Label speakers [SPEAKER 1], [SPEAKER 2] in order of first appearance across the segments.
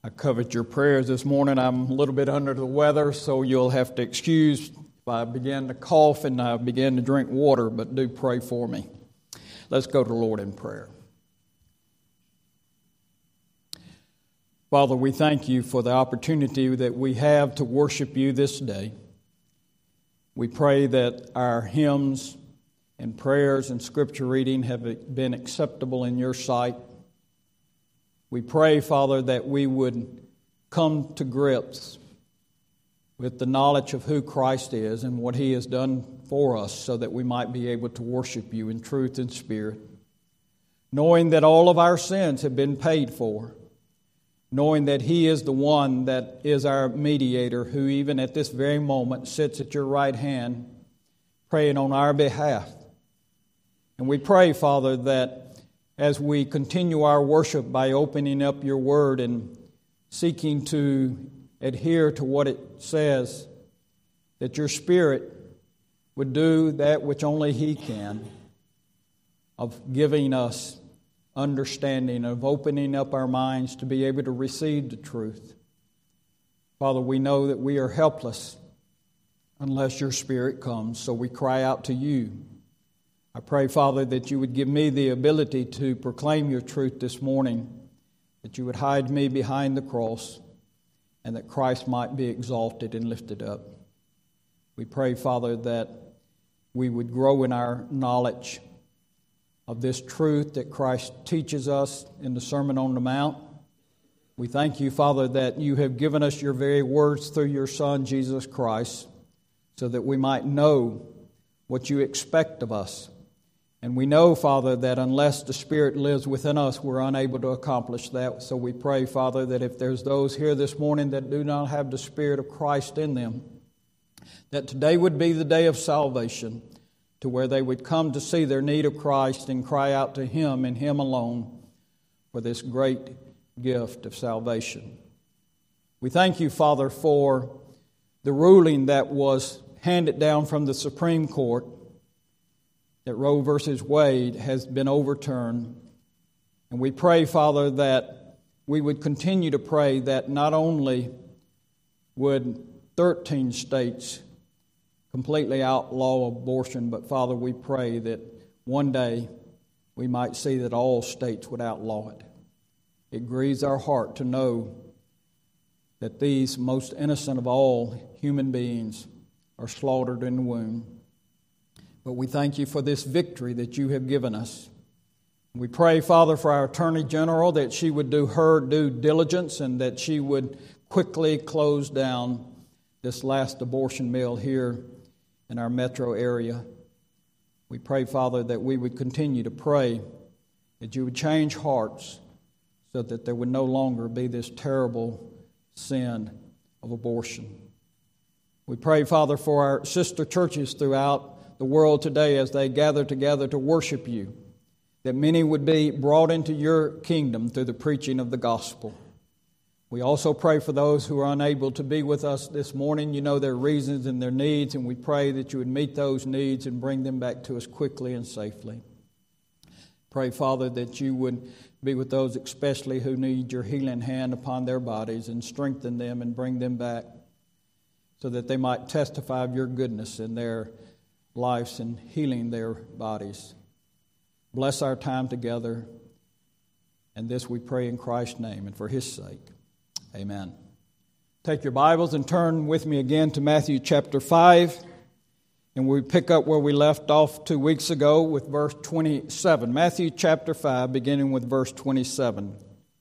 [SPEAKER 1] I covered your prayers this morning. I'm a little bit under the weather, so you'll have to excuse if I begin to cough and I begin to drink water, but do pray for me. Let's go to the Lord in prayer. Father, we thank you for the opportunity that we have to worship you this day. We pray that our hymns and prayers and scripture reading have been acceptable in your sight. We pray, Father, that we would come to grips with the knowledge of who Christ is and what He has done for us so that we might be able to worship you in truth and spirit, knowing that all of our sins have been paid for, knowing that He is the one that is our mediator who even at this very moment sits at your right hand praying on our behalf. And we pray, Father, that as we continue our worship by opening up your word and seeking to adhere to what it says, that your Spirit would do that which only He can, of giving us understanding, of opening up our minds to be able to receive the truth. Father, we know that we are helpless unless your Spirit comes, so we cry out to you. I pray, Father, that you would give me the ability to proclaim your truth this morning, that you would hide me behind the cross, and that Christ might be exalted and lifted up. We pray, Father, that we would grow in our knowledge of this truth that Christ teaches us in the Sermon on the Mount. We thank you, Father, that you have given us your very words through your Son, Jesus Christ, so that we might know what you expect of us. And we know, Father, that unless the Spirit lives within us, we're unable to accomplish that. So we pray, Father, that if there's those here this morning that do not have the Spirit of Christ in them, that today would be the day of salvation, to where they would come to see their need of Christ and cry out to Him and Him alone for this great gift of salvation. We thank you, Father, for the ruling that was handed down from the Supreme Court, that Roe versus Wade has been overturned. And we pray, Father, that we would continue to pray that not only would 13 states completely outlaw abortion, but Father, we pray that one day we might see that all states would outlaw it. It grieves our heart to know that these most innocent of all human beings are slaughtered in the womb. But we thank you for this victory that you have given us. We pray, Father, for our Attorney General, that she would do her due diligence and that she would quickly close down this last abortion mill here in our metro area. We pray, Father, that we would continue to pray that you would change hearts so that there would no longer be this terrible sin of abortion. We pray, Father, for our sister churches throughout the world today as they gather together to worship you, that many would be brought into your kingdom through the preaching of the gospel. We also pray for those who are unable to be with us this morning. You know their reasons and their needs, and we pray that you would meet those needs and bring them back to us quickly and safely. Pray, Father, that you would be with those especially who need your healing hand upon their bodies and strengthen them and bring them back so that they might testify of your goodness in their lives and healing their bodies. Bless our time together, and this we pray in Christ's name and for His sake. Amen. Take your Bibles and turn with me again to Matthew chapter 5, and we pick up where we left off 2 weeks ago with verse 27. Matthew chapter 5, beginning with verse 27.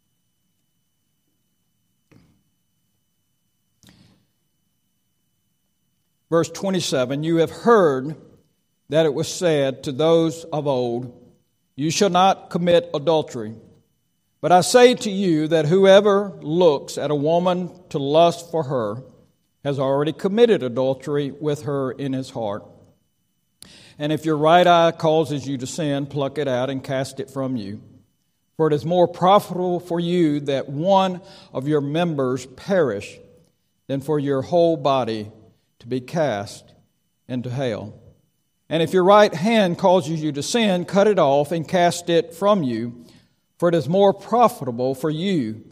[SPEAKER 1] Verse 27, you have heard that it was said to those of old, you shall not commit adultery. But I say to you that whoever looks at a woman to lust for her has already committed adultery with her in his heart. And if your right eye causes you to sin, pluck it out and cast it from you. For it is more profitable for you that one of your members perish than for your whole body to be cast into hell. And if your right hand causes you to sin, cut it off and cast it from you. For it is more profitable for you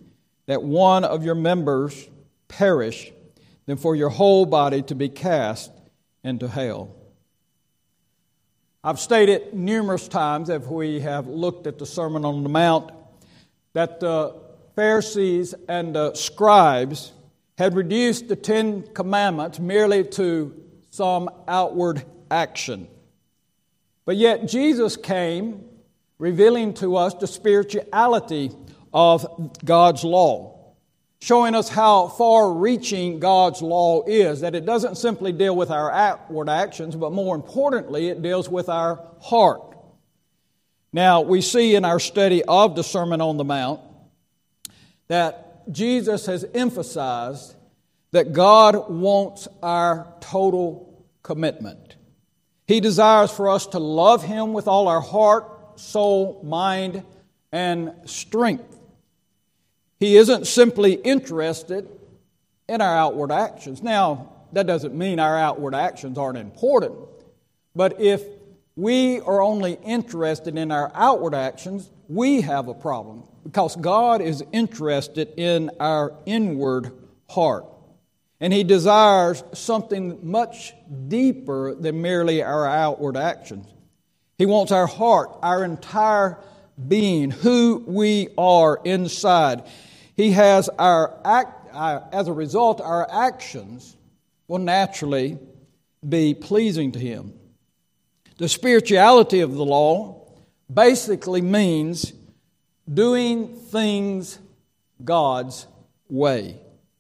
[SPEAKER 1] that one of your members perish than for your whole body to be cast into hell. I've stated numerous times, as we have looked at the Sermon on the Mount, that the Pharisees and the scribes had reduced the Ten Commandments merely to some outward action. But yet Jesus came revealing to us the spirituality of God's law, showing us how far-reaching God's law is, that it doesn't simply deal with our outward actions, but more importantly, it deals with our heart. Now, we see in our study of the Sermon on the Mount that Jesus has emphasized that God wants our total commitment. He desires for us to love Him with all our heart, soul, mind, and strength. He isn't simply interested in our outward actions. Now, that doesn't mean our outward actions aren't important. But if we are only interested in our outward actions, we have a problem, because God is interested in our inward heart. And He desires something much deeper than merely our outward actions. He wants our heart, our entire being, who we are inside. He has as a result, our actions will naturally be pleasing to Him. The spirituality of the law basically means doing things God's way.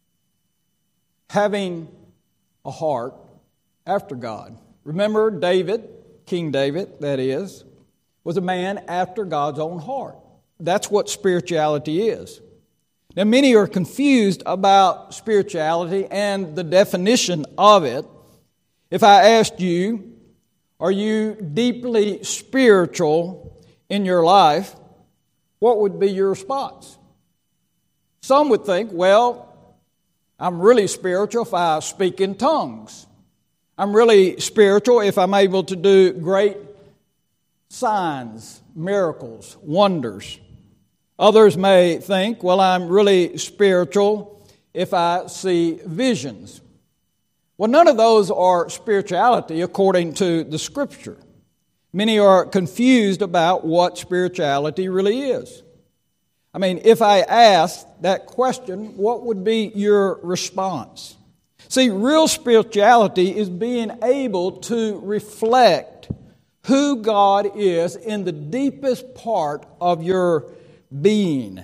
[SPEAKER 1] Having a heart after God. Remember David, King David, that is, was a man after God's own heart. That's what spirituality is. Now, many are confused about spirituality and the definition of it. If I asked you, are you deeply spiritual in your life, what would be your response? Some would think, well, I'm really spiritual if I speak in tongues. I'm really spiritual if I'm able to do great signs, miracles, wonders. Others may think, well, I'm really spiritual if I see visions. Well, none of those are spirituality according to the Scripture. Many are confused about what spirituality really is. I mean, if I asked that question, what would be your response? See, real spirituality is being able to reflect who God is in the deepest part of your being.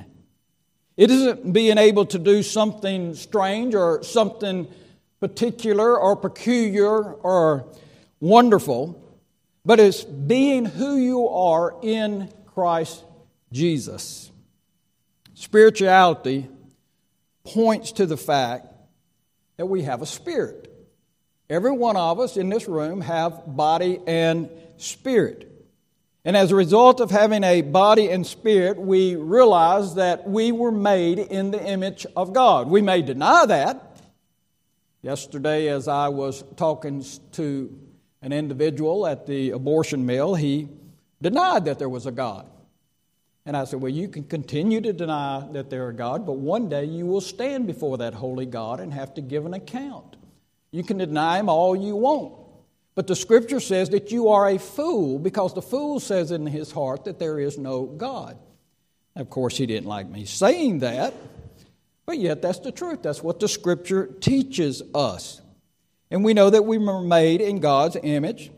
[SPEAKER 1] It isn't being able to do something strange or something particular or peculiar or wonderful, but it's being who you are in Christ Jesus. Spirituality points to the fact that we have a spirit. Every one of us in this room have body and spirit. And as a result of having a body and spirit, we realize that we were made in the image of God. We may deny that. Yesterday, as I was talking to an individual at the abortion mill, he denied that there was a God. And I said, well, you can continue to deny that there is a God, but one day you will stand before that holy God and have to give an account. You can deny Him all you want. But the Scripture says that you are a fool, because the fool says in his heart that there is no God. Of course, he didn't like me saying that, but yet that's the truth. That's what the Scripture teaches us. And we know that we were made in God's image.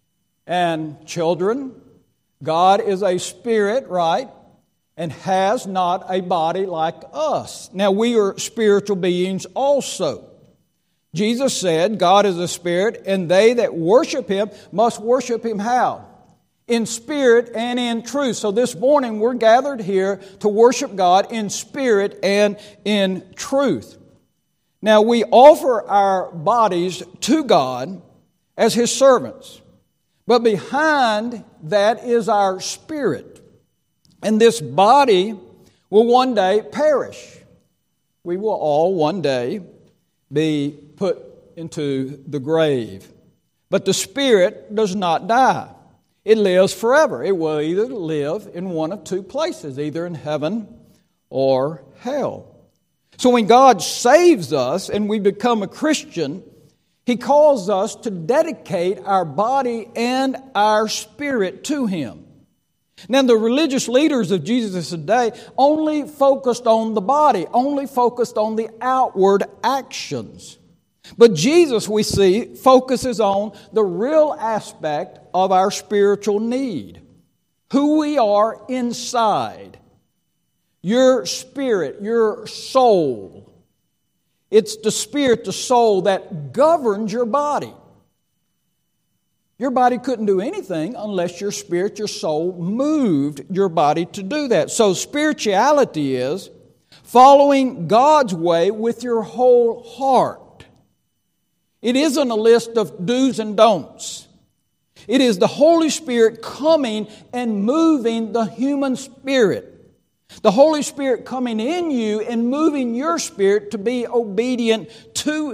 [SPEAKER 1] And children, God is a spirit, right? And has not a body like us. Now, we are spiritual beings also. Jesus said, God is a spirit, and they that worship Him must worship Him how? In spirit and in truth. So this morning we're gathered here to worship God in spirit and in truth. Now, we offer our bodies to God as His servants. But behind that is our spirit. And this body will one day perish. We will all one day be put into the grave. But the spirit does not die. It lives forever. It will either live in one of two places, either in heaven or hell. So when God saves us and we become a Christian, He calls us to dedicate our body and our spirit to Him. Now, the religious leaders of Jesus' day only focused on the body, only focused on the outward actions. But Jesus, we see, focuses on the real aspect of our spiritual need, who we are inside. Your spirit, your soul. It's the spirit, the soul that governs your body. Your body couldn't do anything unless your spirit, your soul moved your body to do that. So spirituality is following God's way with your whole heart. It isn't a list of do's and don'ts. It is the Holy Spirit coming and moving the human spirit. The Holy Spirit coming in you and moving your spirit to be obedient to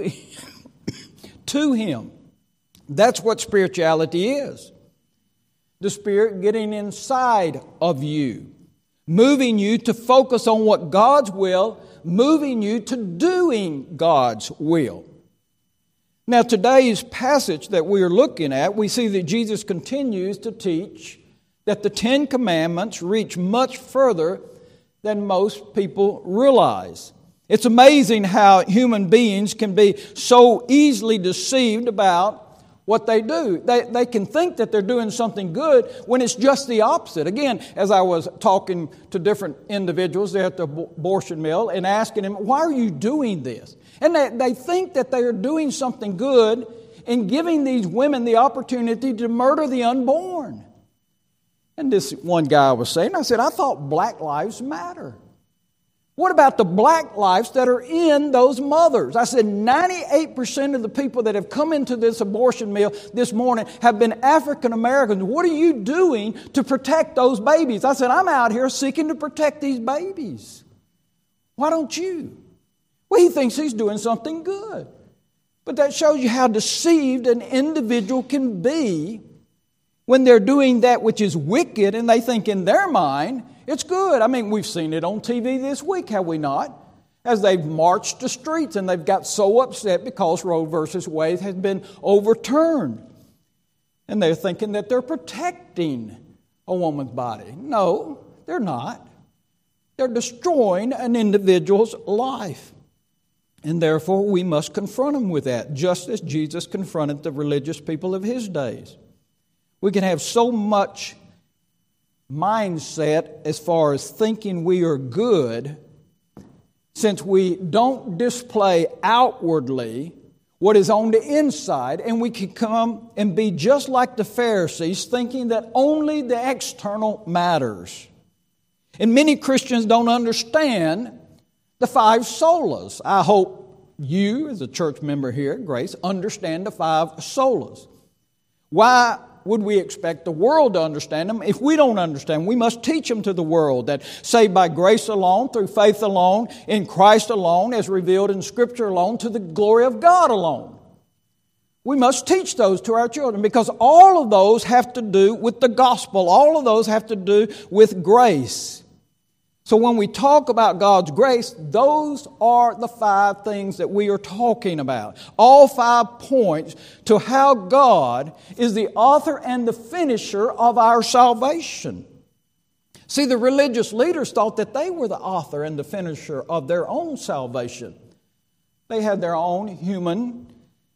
[SPEAKER 1] Him. That's what spirituality is. The Spirit getting inside of you, moving you to focus on what God's will, moving you to doing God's will. Now, today's passage that we are looking at, we see that Jesus continues to teach that the Ten Commandments reach much further than most people realize. It's amazing how human beings can be so easily deceived about what they do. They can think that they're doing something good when it's just the opposite. Again, as I was talking to different individuals there at the abortion mill and asking them, why are you doing this? And they think that they are doing something good in giving these women the opportunity to murder the unborn. And this one guy was saying, I said, I thought black lives matter. What about the black lives that are in those mothers? I said 98% of the people that have come into this abortion mill this morning have been African Americans. What are you doing to protect those babies? I said, I'm out here seeking to protect these babies. Why don't you? Well, he thinks he's doing something good. But that shows you how deceived an individual can be when they're doing that which is wicked and they think in their mind it's good. I mean, we've seen it on TV this week, have we not? As they've marched the streets and they've got so upset because Roe versus Wade has been overturned. And they're thinking that they're protecting a woman's body. No, they're not. They're destroying an individual's life. And therefore, we must confront them with that, just as Jesus confronted the religious people of His days. We can have so much mindset as far as thinking we are good, since we don't display outwardly what is on the inside, and we can come and be just like the Pharisees, thinking that only the external matters. And many Christians don't understand the 5 solas. I hope you, as a church member here at Grace, understand the 5 solas. Why would we expect the world to understand them? If we don't understand them, we must teach them to the world that saved by grace alone, through faith alone, in Christ alone, as revealed in Scripture alone, to the glory of God alone. We must teach those to our children because all of those have to do with the gospel. All of those have to do with grace. So when we talk about God's grace, those are the 5 things that we are talking about. All 5 points to how God is the author and the finisher of our salvation. See, the religious leaders thought that they were the author and the finisher of their own salvation. They had their own human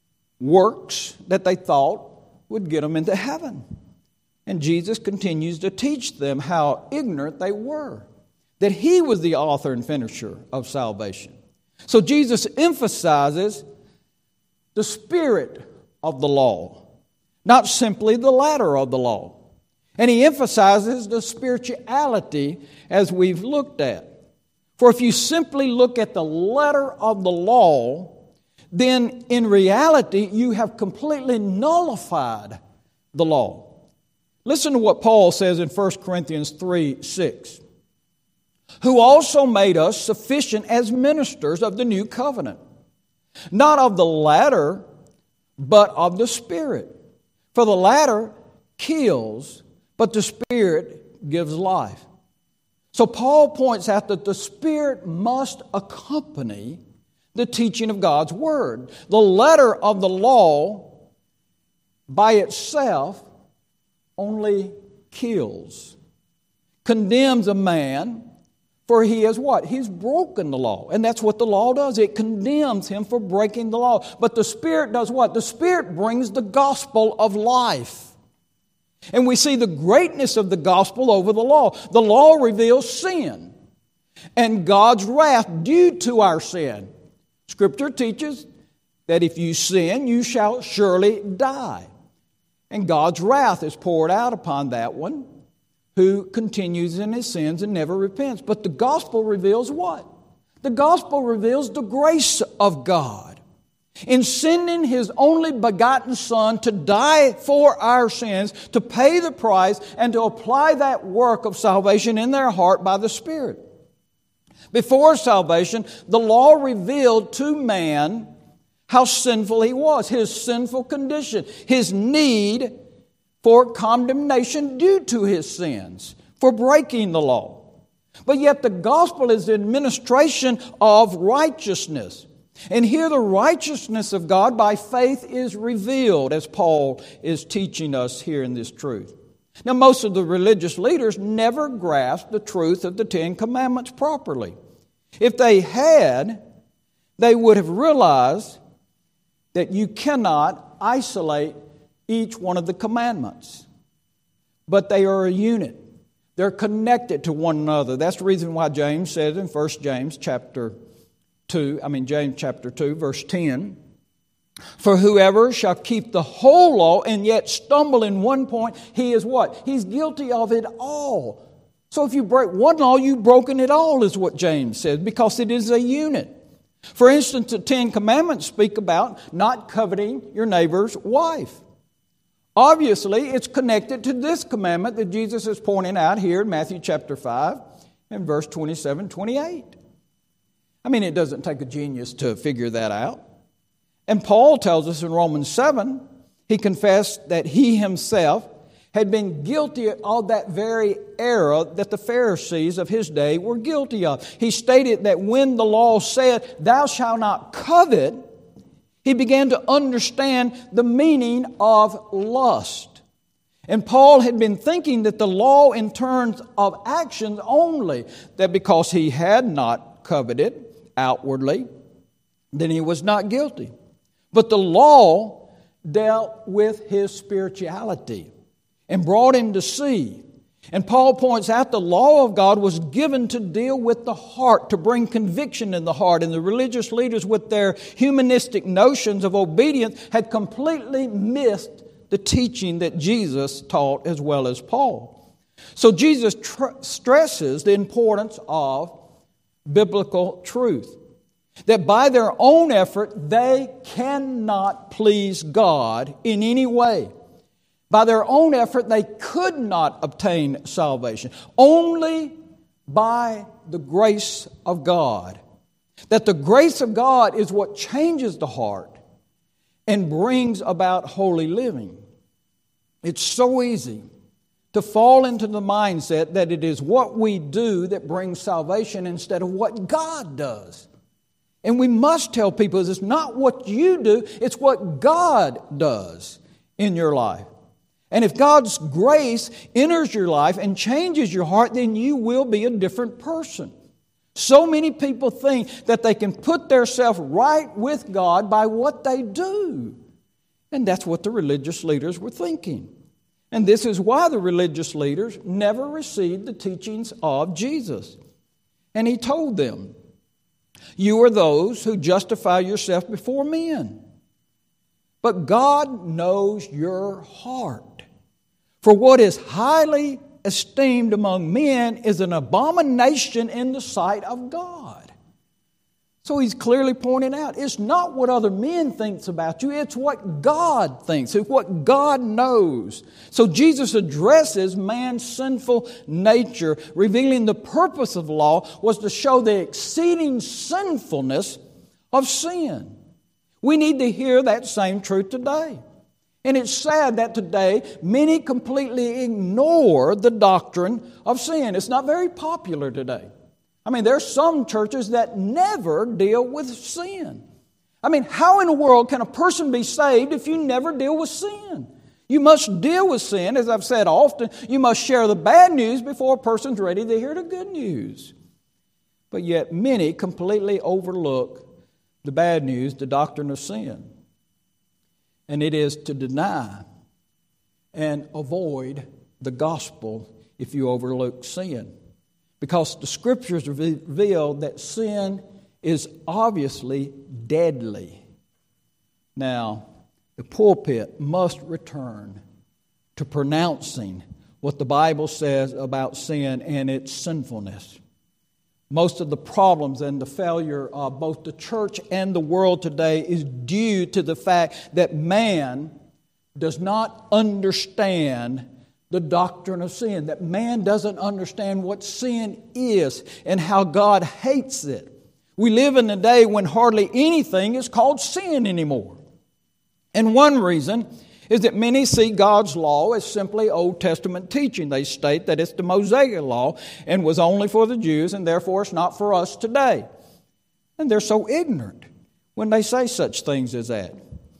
[SPEAKER 1] works that they thought would get them into heaven. And Jesus continues to teach them how ignorant they were, that He was the author and finisher of salvation. So Jesus emphasizes the spirit of the law, not simply the letter of the law. And He emphasizes the spirituality as we've looked at. For if you simply look at the letter of the law, then in reality you have completely nullified the law. Listen to what Paul says in 1 Corinthians 3:6. Who also made us sufficient as ministers of the new covenant, not of the latter, but of the Spirit. For the latter kills, but the Spirit gives life. So Paul points out that the Spirit must accompany the teaching of God's Word. The letter of the law by itself only kills, condemns a man, for he is what? He's broken the law. And that's what the law does. It condemns him for breaking the law. But the Spirit does what? The Spirit brings the gospel of life. And we see the greatness of the gospel over the law. The law reveals sin and God's wrath due to our sin. Scripture teaches that if you sin, you shall surely die. And God's wrath is poured out upon that one who continues in his sins and never repents. But the gospel reveals what? The gospel reveals the grace of God in sending His only begotten Son to die for our sins, to pay the price, and to apply that work of salvation in their heart by the Spirit. Before salvation, the law revealed to man how sinful he was, his sinful condition, his need for condemnation due to his sins, for breaking the law. But yet the gospel is the administration of righteousness. And here the righteousness of God by faith is revealed, as Paul is teaching us here in this truth. Now, most of the religious leaders never grasped the truth of the Ten Commandments properly. If they had, they would have realized that you cannot isolate each one of the commandments. But they are a unit. They're connected to one another. That's the reason why James says in 1 James chapter 2, verse 10, for whoever shall keep the whole law and yet stumble in one point, he is what? He's guilty of it all. So if you break one law, you've broken it all, is what James says, because it is a unit. For instance, the Ten Commandments speak about not coveting your neighbor's wife. Obviously, it's connected to this commandment that Jesus is pointing out here in Matthew chapter 5 and verse 27, 28. I mean, it doesn't take a genius to figure that out. And Paul tells us in Romans 7, he confessed that he himself had been guilty of that very error that the Pharisees of his day were guilty of. He stated that when the law said, thou shalt not covet, he began to understand the meaning of lust. And Paul had been thinking that the law in terms of actions only, that because he had not coveted outwardly, then he was not guilty. But the law dealt with his spirituality and brought him to see. And Paul points out the law of God was given to deal with the heart, to bring conviction in the heart. And the religious leaders, with their humanistic notions of obedience, had completely missed the teaching that Jesus taught as well as Paul. So Jesus stresses the importance of biblical truth. That by their own effort, they cannot please God in any way. By their own effort, they could not obtain salvation. Only by the grace of God. That the grace of God is what changes the heart and brings about holy living. It's so easy to fall into the mindset that it is what we do that brings salvation instead of what God does. And we must tell people it's not what you do, it's what God does in your life. And if God's grace enters your life and changes your heart, then you will be a different person. So many people think that they can put themselves right with God by what they do. And that's what the religious leaders were thinking. And this is why the religious leaders never received the teachings of Jesus. And he told them, you are those who justify yourself before men. But God knows your heart. For what is highly esteemed among men is an abomination in the sight of God. So he's clearly pointing out, it's not what other men think about you, it's what God thinks, it's what God knows. So Jesus addresses man's sinful nature, revealing the purpose of the law was to show the exceeding sinfulness of sin. We need to hear that same truth today. And it's sad that today many completely ignore the doctrine of sin. It's not very popular today. I mean, there's some churches that never deal with sin. I mean, how in the world can a person be saved if you never deal with sin? You must deal with sin, as I've said often. You must share the bad news before a person's ready to hear the good news. But yet many completely overlook the bad news, the doctrine of sin. And it is to deny and avoid the gospel if you overlook sin. Because the Scriptures reveal that sin is obviously deadly. Now, the pulpit must return to pronouncing what the Bible says about sin and its sinfulness. Most of the problems and the failure of both the church and the world today is due to the fact that man does not understand the doctrine of sin, that man doesn't understand what sin is and how God hates it. We live in a day when hardly anything is called sin anymore. And one reason is that many see God's law as simply Old Testament teaching. They state that it's the Mosaic law and was only for the Jews, and therefore it's not for us today. And they're so ignorant when they say such things as that.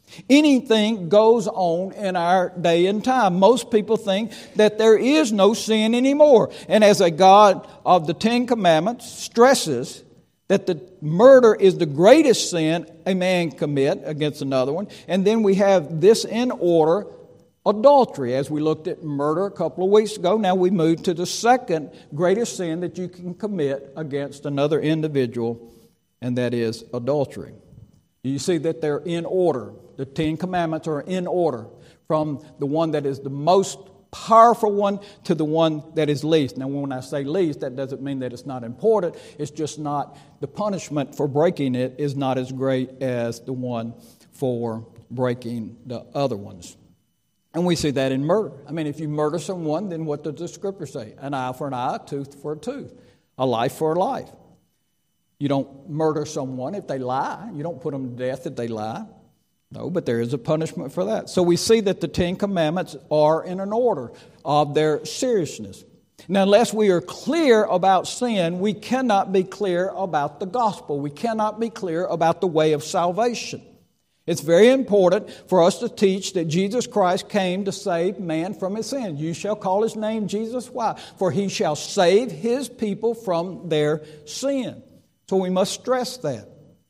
[SPEAKER 1] Anything goes on in our day and time. Most people think that there is no sin anymore. And as a God of the Ten Commandments stresses that the murder is the greatest sin a man commit against another one. And then we have this in order, adultery, as we looked at murder a couple of weeks ago. Now we move to the second greatest sin that you can commit against another individual, and that is adultery. You see that they're in order. The Ten Commandments are in order, from the one that is the most powerful one to the one that is least. Now, when I say least, that doesn't mean that it's not important. It's just not, the punishment for breaking it is not as great as the one for breaking the other ones. And we see that in murder. I mean, if you murder someone, then what does the Scripture say? An eye for an eye, a tooth for a tooth, a life for a life. You don't murder someone if they lie. You don't put them to death if they lie. No, but there is a punishment for that. So we see that the Ten Commandments are in an order of their seriousness. Now, unless we are clear about sin, we cannot be clear about the gospel. We cannot be clear about the way of salvation. It's very important for us to teach that Jesus Christ came to save man from his sins. You shall call his name Jesus. Why? For he shall save his people from their sin. So we must stress that.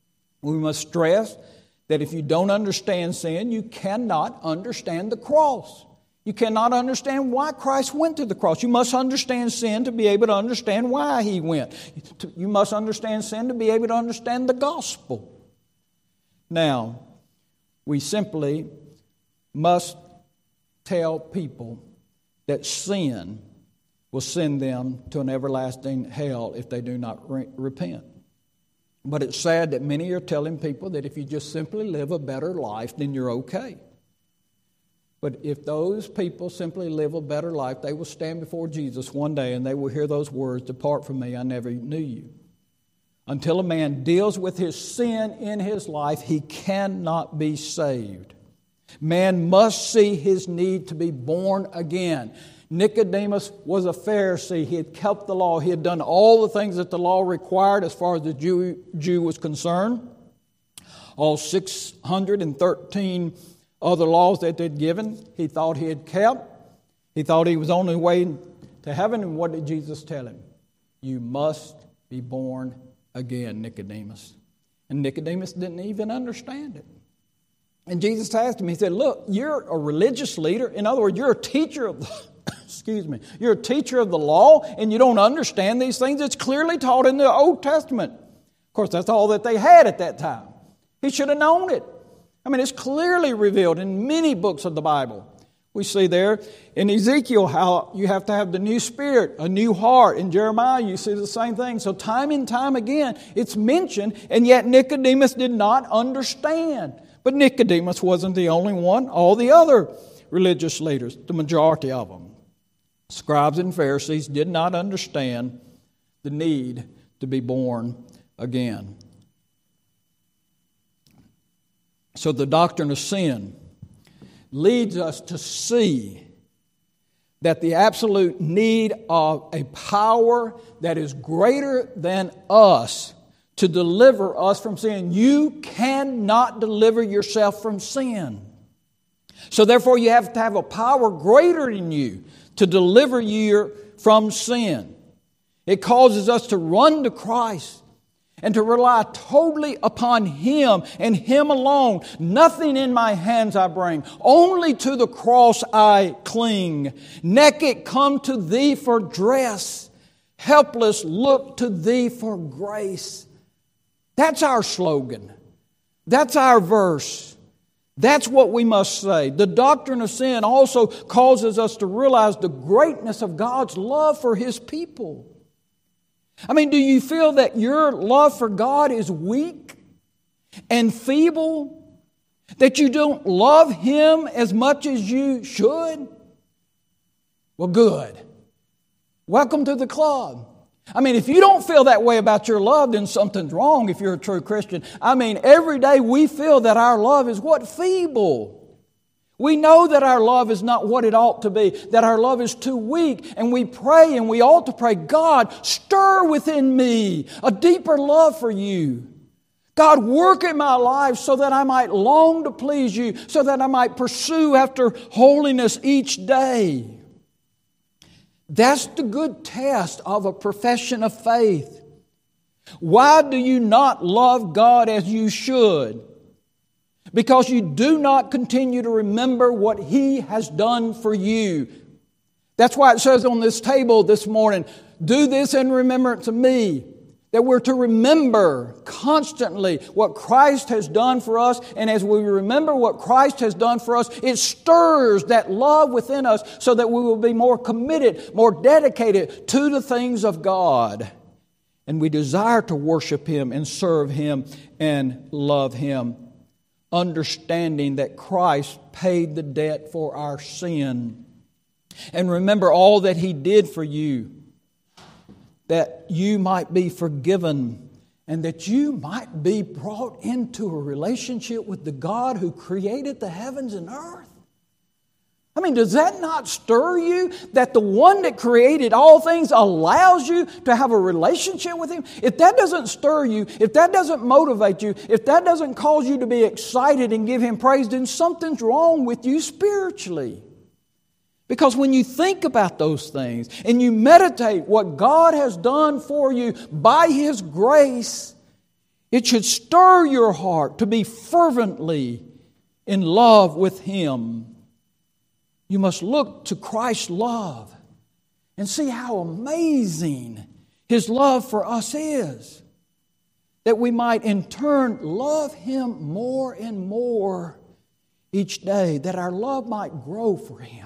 [SPEAKER 1] We must stress that if you don't understand sin, you cannot understand the cross. You cannot understand why Christ went to the cross. You must understand sin to be able to understand why he went. You must understand sin to be able to understand the gospel. Now, we simply must tell people that sin will send them to an everlasting hell if they do not repent. But it's sad that many are telling people that if you just simply live a better life, then you're okay. But if those people simply live a better life, they will stand before Jesus one day and they will hear those words, "Depart from me, I never knew you." Until a man deals with his sin in his life, he cannot be saved. Man must see his need to be born again. Nicodemus was a Pharisee. He had kept the law. He had done all the things that the law required as far as the Jew was concerned. All 613 other laws that they'd given, he thought he had kept. He thought he was on his way to heaven. And what did Jesus tell him? You must be born again, Nicodemus. And Nicodemus didn't even understand it. And Jesus asked him, he said, look, you're a religious leader. In other words, you're a teacher of the you're a teacher of the law and you don't understand these things. It's clearly taught in the Old Testament. Of course, that's all that they had at that time. He should have known it. I mean, it's clearly revealed in many books of the Bible. We see there in Ezekiel how you have to have the new spirit, a new heart. In Jeremiah, you see the same thing. So time and time again, it's mentioned, and yet Nicodemus did not understand. But Nicodemus wasn't the only one. All the other religious leaders, the majority of them, scribes and Pharisees, did not understand the need to be born again. So the doctrine of sin leads us to see that the absolute need of a power that is greater than us to deliver us from sin. You cannot deliver yourself from sin. So therefore you have to have a power greater than you to deliver you from sin. It causes us to run to Christ and to rely totally upon Him and Him alone. Nothing in my hands I bring, only to the cross I cling. Naked come to Thee for dress, helpless look to Thee for grace. That's our slogan. That's our verse. That's what we must say. The doctrine of sin also causes us to realize the greatness of God's love for His people. I mean, do you feel that your love for God is weak and feeble? That you don't love Him as much as you should? Well, good. Welcome to the club. I mean, if you don't feel that way about your love, then something's wrong if you're a true Christian. I mean, every day we feel that our love is what? Feeble. We know that our love is not what it ought to be, that our love is too weak, and we pray and we ought to pray, God, stir within me a deeper love for You. God, work in my life so that I might long to please You, so that I might pursue after holiness each day. That's the good test of a profession of faith. Why do you not love God as you should? Because you do not continue to remember what He has done for you. That's why it says on this table this morning, do this in remembrance of me. That we're to remember constantly what Christ has done for us. And as we remember what Christ has done for us, it stirs that love within us so that we will be more committed, more dedicated to the things of God. And we desire to worship Him and serve Him and love Him, understanding that Christ paid the debt for our sin. And remember all that He did for you, that you might be forgiven and that you might be brought into a relationship with the God who created the heavens and earth. I mean, does that not stir you that the one that created all things allows you to have a relationship with Him? If that doesn't stir you, if that doesn't motivate you, if that doesn't cause you to be excited and give Him praise, then something's wrong with you spiritually. Because when you think about those things and you meditate what God has done for you by His grace, it should stir your heart to be fervently in love with Him. You must look to Christ's love and see how amazing His love for us is. That we might in turn love Him more and more each day. That our love might grow for Him.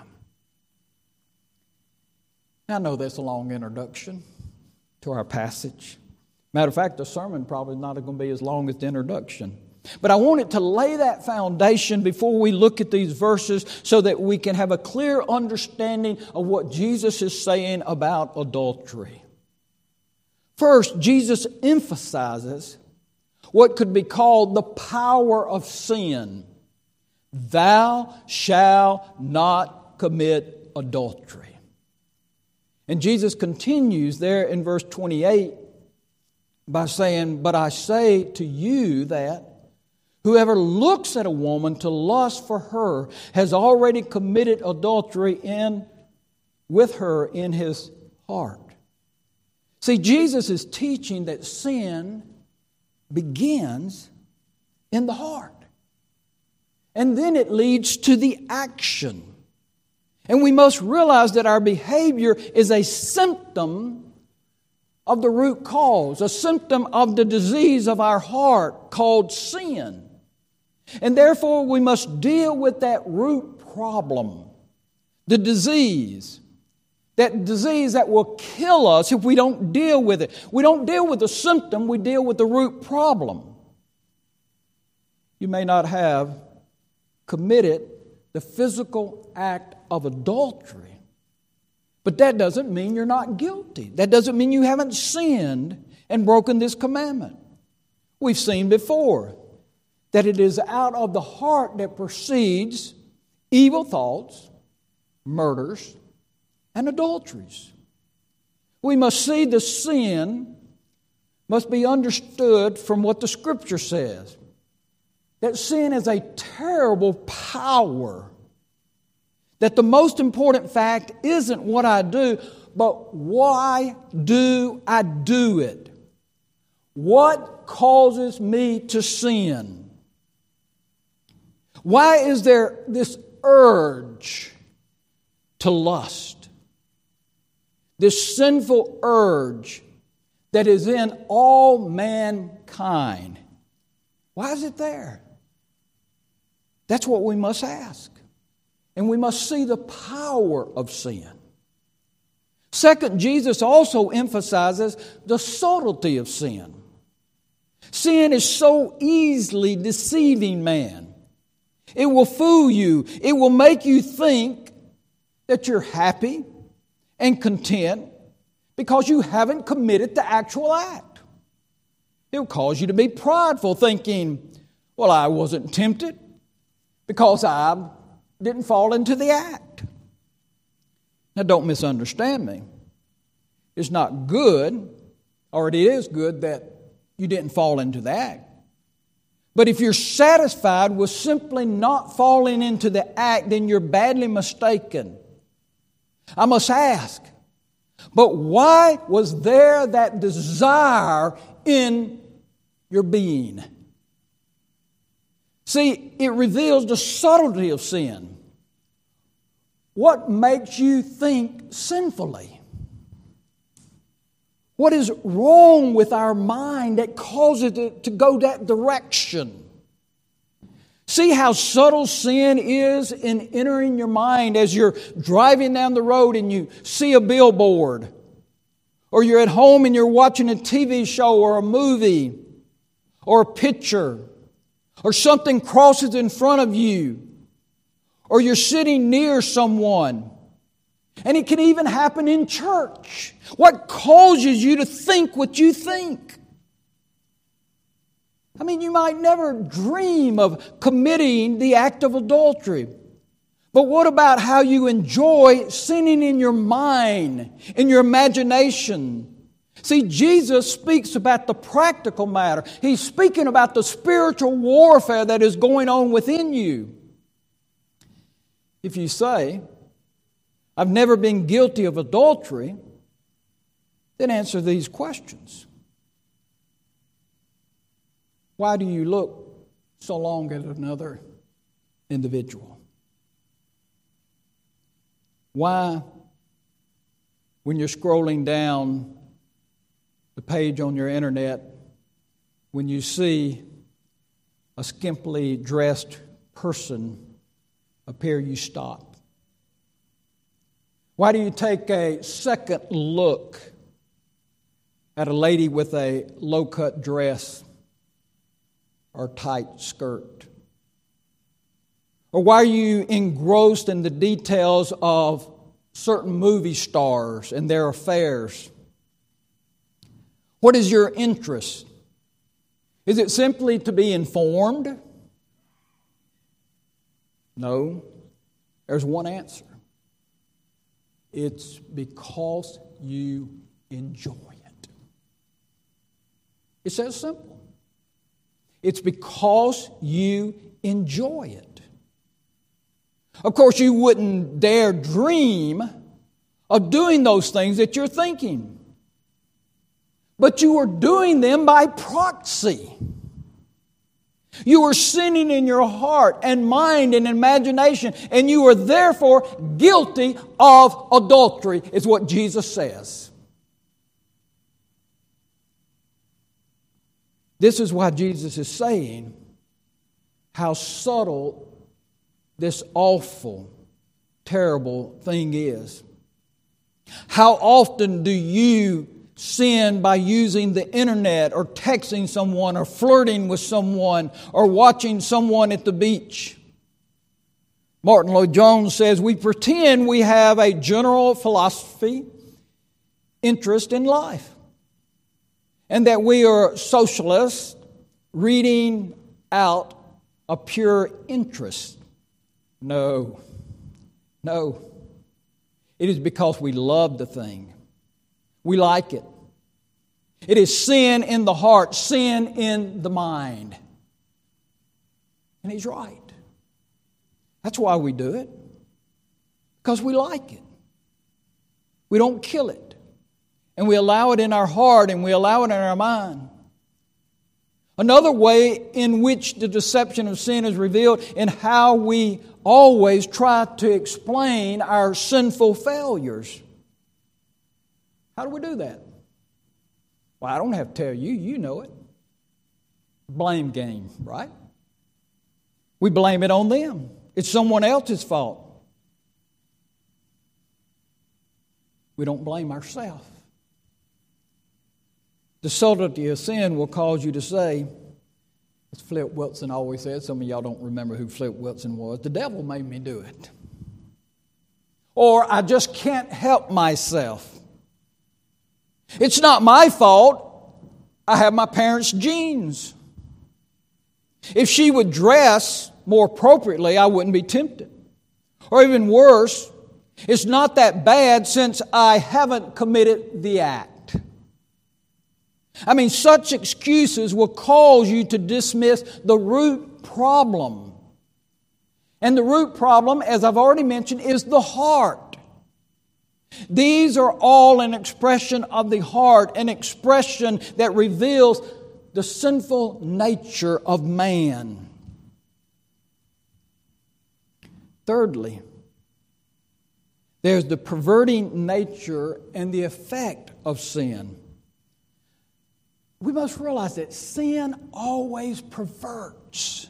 [SPEAKER 1] Now, I know that's a long introduction to our passage. Matter of fact, the sermon probably not going to be as long as the introduction. But I wanted to lay that foundation before we look at these verses so that we can have a clear understanding of what Jesus is saying about adultery. First, Jesus emphasizes what could be called the power of sin. Thou shalt not commit adultery. And Jesus continues there in verse 28 by saying, but I say to you that whoever looks at a woman to lust for her has already committed adultery with her in his heart. See, Jesus is teaching that sin begins in the heart. And then it leads to the action. And we must realize that our behavior is a symptom of the root cause, a symptom of the disease of our heart called sin. And therefore we must deal with that root problem, the disease. That disease that will kill us if we don't deal with it. We don't deal with the symptom, we deal with the root problem. You may not have committed the physical act of adultery, but that doesn't mean you're not guilty. That doesn't mean you haven't sinned and broken this commandment. We've seen before that it is out of the heart that proceeds evil thoughts, murders, and adulteries. We must see the sin must be understood from what the Scripture says. That sin is a terrible power. That the most important fact isn't what I do, but why do I do it? What causes me to sin? Why is there this urge to lust? This sinful urge that is in all mankind. Why is it there? That's what we must ask. And we must see the power of sin. Second, Jesus also emphasizes the subtlety of sin. Sin is so easily deceiving man. It will fool you. It will make you think that you're happy and content because you haven't committed the actual act. It will cause you to be prideful, thinking, well, I wasn't tempted because I didn't fall into the act. Now, don't misunderstand me. It's not good, or it is good that you didn't fall into the act. But if you're satisfied with simply not falling into the act, then you're badly mistaken. I must ask, but why was there that desire in your being? See, it reveals the subtlety of sin. What makes you think sinfully? What is wrong with our mind that causes it to go that direction? See how subtle sin is in entering your mind as you're driving down the road and you see a billboard. Or you're at home and you're watching a TV show or a movie or a picture. Or something crosses in front of you. Or you're sitting near someone. And it can even happen in church. What causes you to think what you think? I mean, you might never dream of committing the act of adultery. But what about how you enjoy sinning in your mind, in your imagination? See, Jesus speaks about the practical matter. He's speaking about the spiritual warfare that is going on within you. If you say, I've never been guilty of adultery, then answer these questions. Why do you look so long at another individual? Why, when you're scrolling down the page on your internet, when you see a skimpily dressed person appear, you stop? Why do you take a second look at a lady with a low-cut dress or tight skirt? Or why are you engrossed in the details of certain movie stars and their affairs? What is your interest? Is it simply to be informed? No. There's one answer. It's because you enjoy it. It's that simple. It's because you enjoy it. Of course, you wouldn't dare dream of doing those things that you're thinking. But you are doing them by proxy. You are sinning in your heart and mind and imagination, and you are therefore guilty of adultery, is what Jesus says. This is why Jesus is saying how subtle this awful, terrible thing is. How often do you sin by using the internet or texting someone or flirting with someone or watching someone at the beach? Martin Lloyd-Jones says, we pretend we have a general philosophy, interest in life, and that we are socialists reading out a pure interest. No. It is because we love the thing. We like it. It is sin in the heart, sin in the mind. And he's right. That's why we do it. Because we like it. We don't kill it. And we allow it in our heart and we allow it in our mind. Another way in which the deception of sin is revealed in how we always try to explain our sinful failures. How do we do that? Well, I don't have to tell you. You know it. Blame game, right? We blame it on them. It's someone else's fault. We don't blame ourselves. The subtlety of sin will cause you to say, as Flip Wilson always said, some of y'all don't remember who Flip Wilson was, the devil made me do it. Or I just can't help myself. It's not my fault. I have my parents' genes. If she would dress more appropriately, I wouldn't be tempted. Or even worse, it's not that bad since I haven't committed the act. I mean, such excuses will cause you to dismiss the root problem. And the root problem, as I've already mentioned, is the heart. These are all an expression of the heart, an expression that reveals the sinful nature of man. Thirdly, there's the perverting nature and the effect of sin. We must realize that sin always perverts.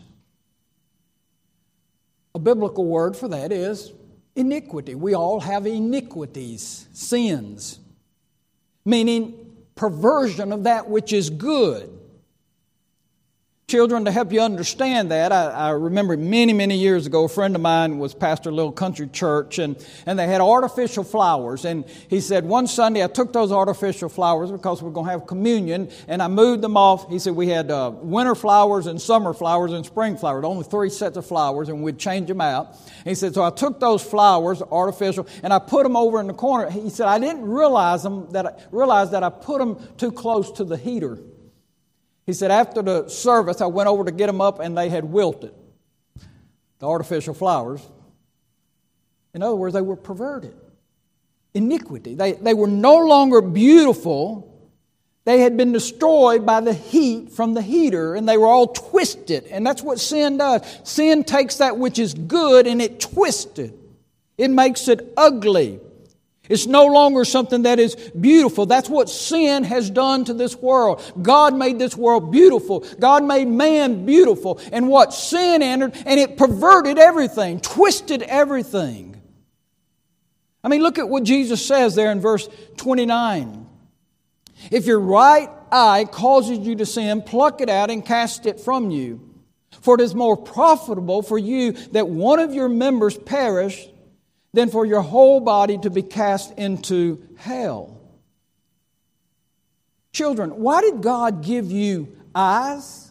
[SPEAKER 1] A biblical word for that is iniquity. We all have iniquities, sins, meaning perversion of that which is good. Children, to help you understand that, I remember many years ago, a friend of mine was pastor of a little country church, and they had artificial flowers. And he said, one Sunday I took those artificial flowers because we were going to have communion, and I moved them off. He said we had winter flowers and summer flowers and spring flowers, only 3 sets of flowers, and we'd change them out. And he said, so I took those flowers, artificial, and I put them over in the corner. He said, I didn't realize that I put them too close to the heater. He said, after the service, I went over to get them up and they had wilted. The artificial flowers. In other words, they were perverted. Iniquity. They were no longer beautiful. They had been destroyed by the heat from the heater and they were all twisted. And that's what sin does. Sin takes that which is good and it twists it. It makes it ugly. It's no longer something that is beautiful. That's what sin has done to this world. God made this world beautiful. God made man beautiful. And what sin entered, and it perverted everything, twisted everything. I mean, look at what Jesus says there in verse 29. If your right eye causes you to sin, pluck it out and cast it from you. For it is more profitable for you that one of your members perish than for your whole body to be cast into hell. Children, why did God give you eyes?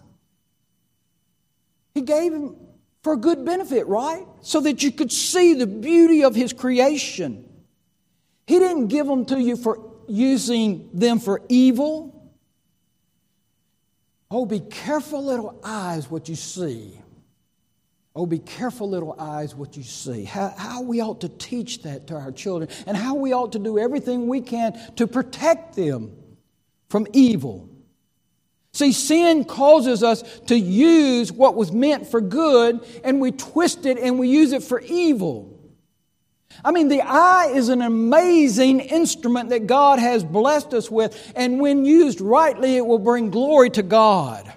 [SPEAKER 1] He gave them for a good benefit, right? So that you could see the beauty of His creation. He didn't give them to you for using them for evil. Oh, be careful, little eyes, what you see. Oh, be careful, little eyes, what you see. How we ought to teach that to our children and how we ought to do everything we can to protect them from evil. See, sin causes us to use what was meant for good and we twist it and we use it for evil. I mean, the eye is an amazing instrument that God has blessed us with, and when used rightly, it will bring glory to God.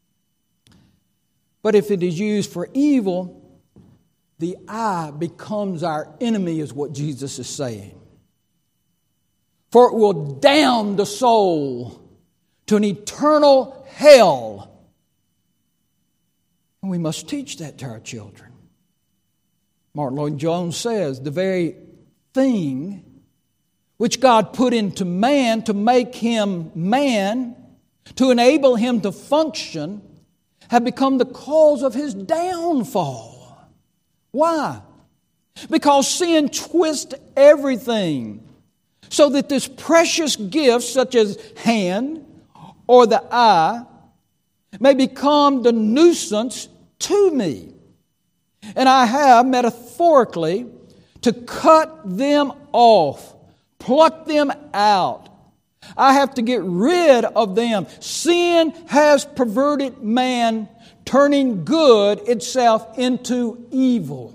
[SPEAKER 1] But if it is used for evil, the eye becomes our enemy, is what Jesus is saying. For it will damn the soul to an eternal hell. And we must teach that to our children. Martin Lloyd-Jones says, the very thing which God put into man to make him man, to enable him to function, have become the cause of his downfall. Why? Because sin twists everything so that this precious gift, such as hand or the eye, may become the nuisance to me. And I have, metaphorically, to cut them off, pluck them out. I have to get rid of them. Sin has perverted man, turning good itself into evil.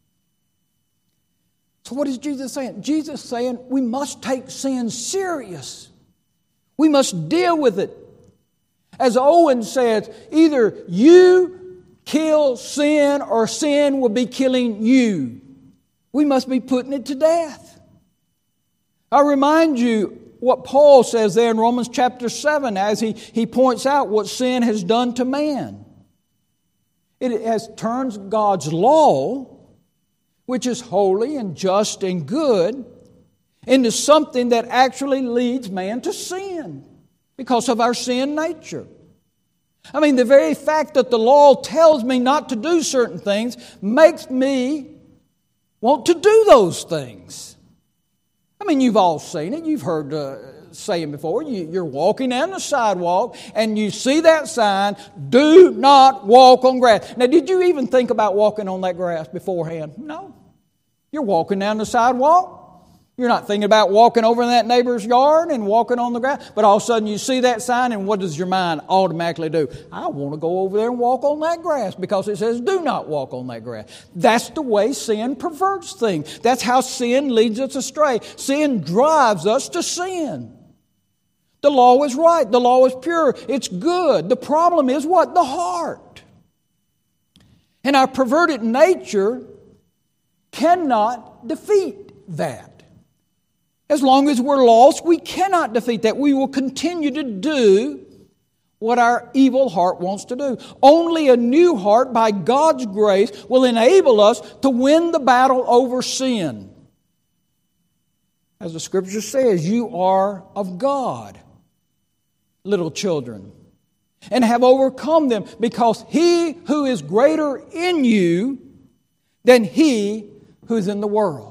[SPEAKER 1] So what is Jesus saying? Jesus is saying we must take sin serious. We must deal with it. As Owen says, either you kill sin or sin will be killing you. We must be putting it to death. I remind you what Paul says there in Romans chapter 7 as he points out what sin has done to man. It has turned God's law, which is holy and just and good, into something that actually leads man to sin because of our sin nature. I mean, the very fact that the law tells me not to do certain things makes me want to do those things. I mean, you've all seen it. You've heard saying before, you're walking down the sidewalk and you see that sign, do not walk on grass. Now, did you even think about walking on that grass beforehand? No. You're walking down the sidewalk. You're not thinking about walking over in that neighbor's yard and walking on the grass. But all of a sudden you see that sign and what does your mind automatically do? I want to go over there and walk on that grass because it says do not walk on that grass. That's the way sin perverts things. That's how sin leads us astray. Sin drives us to sin. The law is right. The law is pure. It's good. The problem is what? The heart. And our perverted nature cannot defeat that. As long as we're lost, we cannot defeat that. We will continue to do what our evil heart wants to do. Only a new heart, by God's grace, will enable us to win the battle over sin. As the Scripture says, you are of God, little children, and have overcome them, because He who is greater in you than he who is in the world.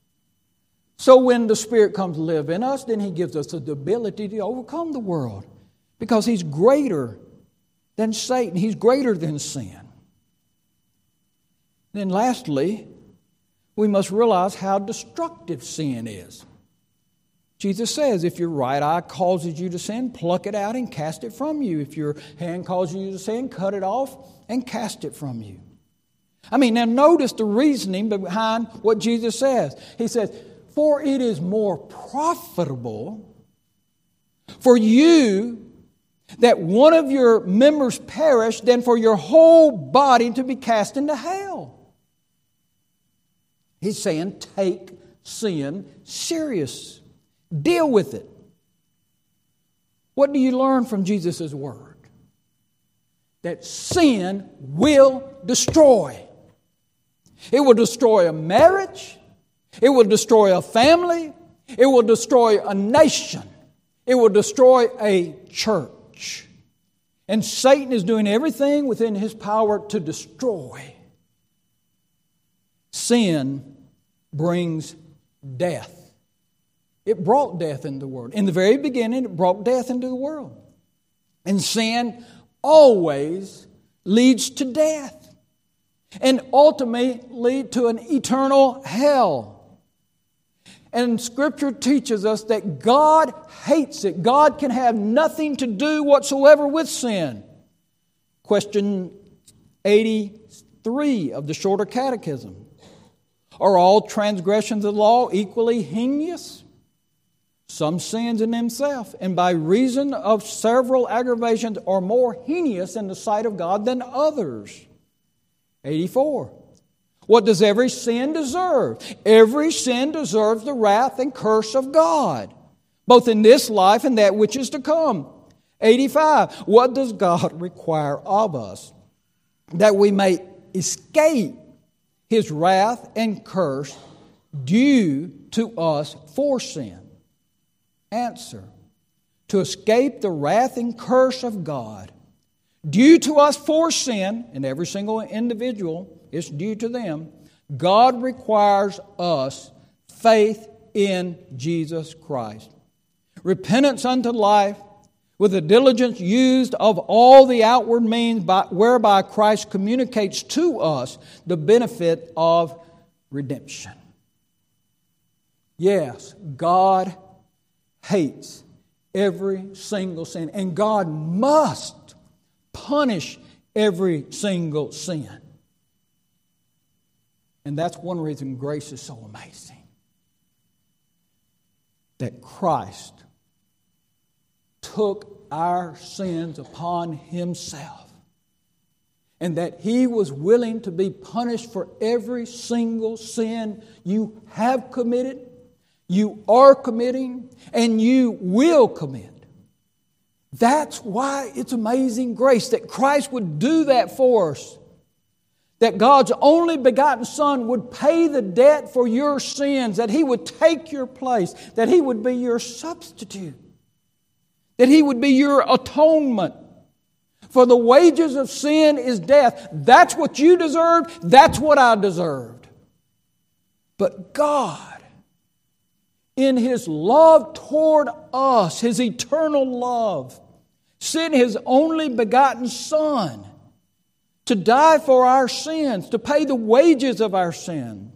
[SPEAKER 1] So when the Spirit comes to live in us, then He gives us the ability to overcome the world. Because He's greater than Satan. He's greater than sin. Then lastly, we must realize how destructive sin is. Jesus says, if your right eye causes you to sin, pluck it out and cast it from you. If your hand causes you to sin, cut it off and cast it from you. I mean, now notice the reasoning behind what Jesus says. He says, for it is more profitable for you that one of your members perish than for your whole body to be cast into hell. He's saying take sin serious. Deal with it. What do you learn from Jesus' word? That sin will destroy. It will destroy a marriage. It will destroy a family. It will destroy a nation. It will destroy a church. And Satan is doing everything within his power to destroy. Sin brings death. It brought death into the world. In the very beginning, it brought death into the world. And sin always leads to death. And ultimately to an eternal hell. And Scripture teaches us that God hates it. God can have nothing to do whatsoever with sin. Question 83 of the Shorter Catechism. Are all transgressions of the law equally heinous? Some sins in themselves, and by reason of several aggravations, are more heinous in the sight of God than others. 84. What does every sin deserve? Every sin deserves the wrath and curse of God, both in this life and that which is to come. 85. What does God require of us that we may escape His wrath and curse due to us for sin? Answer. To escape the wrath and curse of God due to us for sin, and every single individual is due to them, God requires us faith in Jesus Christ. Repentance unto life, with the diligence used of all the outward means whereby Christ communicates to us the benefit of redemption. Yes, God hates every single sin, and God must punish every single sin. And that's one reason grace is so amazing. That Christ took our sins upon Himself, and that He was willing to be punished for every single sin you have committed, you are committing, and you will commit. That's why it's amazing grace that Christ would do that for us. That God's only begotten Son would pay the debt for your sins, that He would take your place, that He would be your substitute, that He would be your atonement. For the wages of sin is death. That's what you deserved. That's what I deserved. But God, in His love toward us, His eternal love, sent His only begotten Son to die for our sins, to pay the wages of our sin.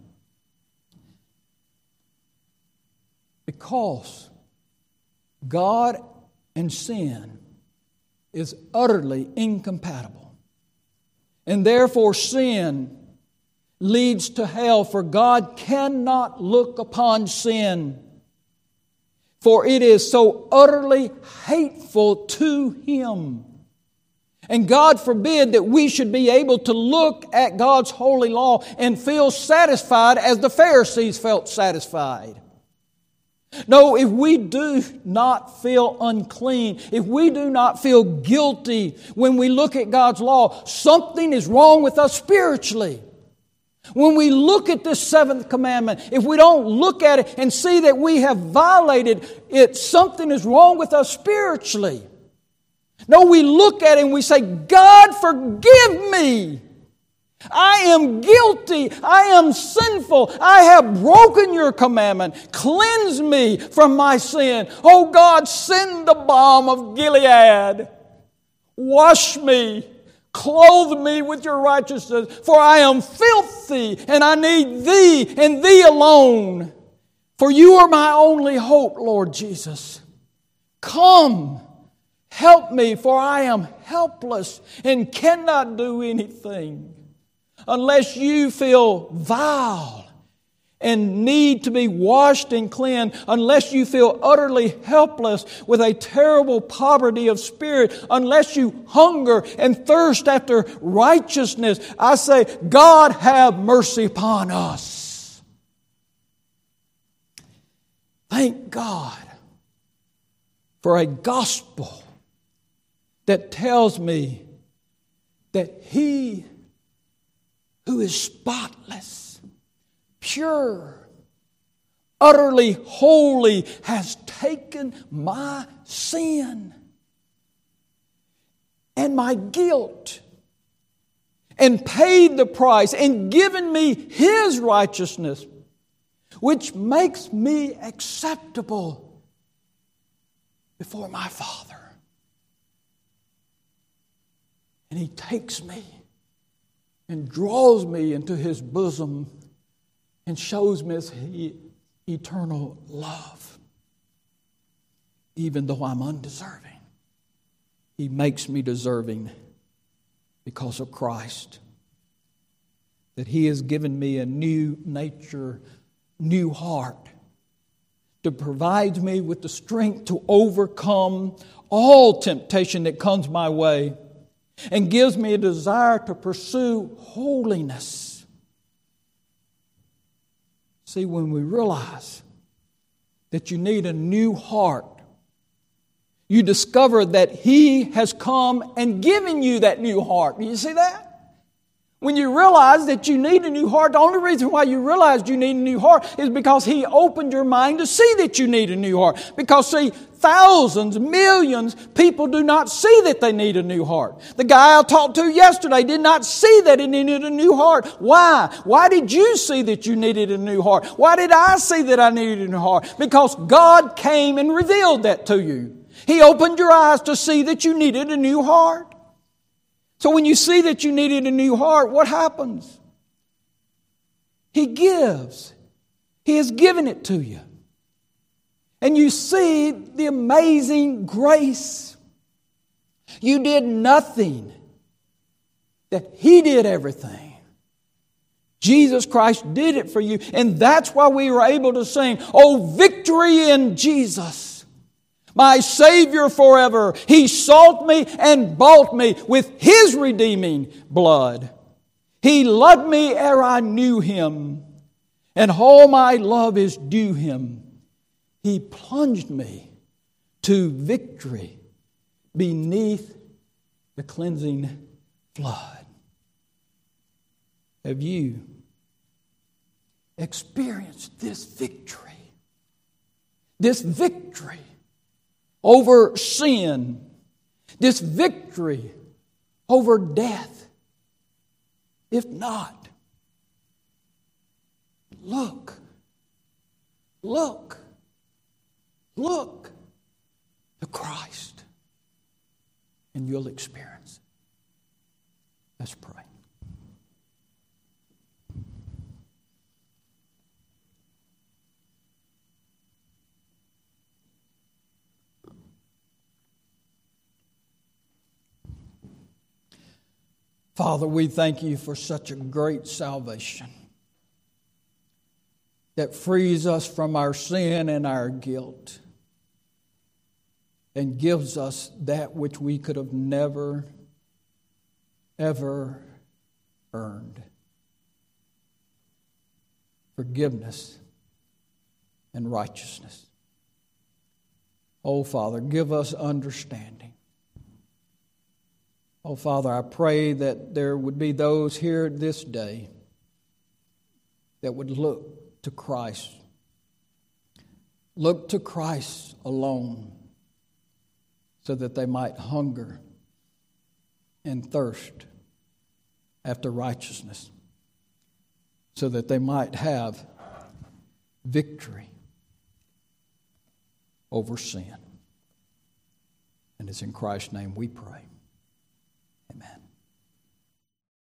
[SPEAKER 1] Because God and sin is utterly incompatible. And therefore sin leads to hell, for God cannot look upon sin, for it is so utterly hateful to Him. And God forbid that we should be able to look at God's holy law and feel satisfied as the Pharisees felt satisfied. No, if we do not feel unclean, if we do not feel guilty when we look at God's law, something is wrong with us spiritually. When we look at this seventh commandment, if we don't look at it and see that we have violated it, something is wrong with us spiritually. No, we look at it and we say, God, forgive me. I am guilty. I am sinful. I have broken your commandment. Cleanse me from my sin. Oh God, send the balm of Gilead. Wash me. Clothe me with your righteousness. For I am filthy and I need Thee and Thee alone. For You are my only hope, Lord Jesus. Come. Help me, for I am helpless and cannot do anything. Unless you feel vile and need to be washed and cleansed, unless you feel utterly helpless with a terrible poverty of spirit, unless you hunger and thirst after righteousness, I say, God have mercy upon us. Thank God for a gospel that tells me that He who is spotless, pure, utterly holy, has taken my sin and my guilt and paid the price and given me His righteousness, which makes me acceptable before my Father. And He takes me and draws me into His bosom and shows me His eternal love. Even though I'm undeserving, He makes me deserving because of Christ. That He has given me a new nature, new heart, to provide me with the strength to overcome all temptation that comes my way, and gives me a desire to pursue holiness. See, when we realize that you need a new heart, you discover that He has come and given you that new heart. Do you see that? When you realize that you need a new heart, the only reason why you realized you need a new heart is because He opened your mind to see that you need a new heart. Because, see, thousands, millions, people do not see that they need a new heart. The guy I talked to yesterday did not see that he needed a new heart. Why? Why did you see that you needed a new heart? Why did I see that I needed a new heart? Because God came and revealed that to you. He opened your eyes to see that you needed a new heart. So when you see that you needed a new heart, what happens? He gives. He has given it to you. And you see the amazing grace. You did nothing. That He did everything. Jesus Christ did it for you. And that's why we were able to sing, "Oh, victory in Jesus. My Savior forever. He sought me and bought me with His redeeming blood. He loved me ere I knew Him, and all my love is due Him. He plunged me to victory beneath the cleansing flood." Have you experienced this victory? This victory over sin, this victory over death? If not, look to Christ, and you'll experience it. Let's pray. Father, we thank You for such a great salvation that frees us from our sin and our guilt and gives us that which we could have never, ever earned: forgiveness and righteousness. Oh, Father, give us understanding. Oh, Father, I pray that there would be those here this day that would look to Christ. Look to Christ alone, so that they might hunger and thirst after righteousness, so that they might have victory over sin. And it's in Christ's name we pray. Amen.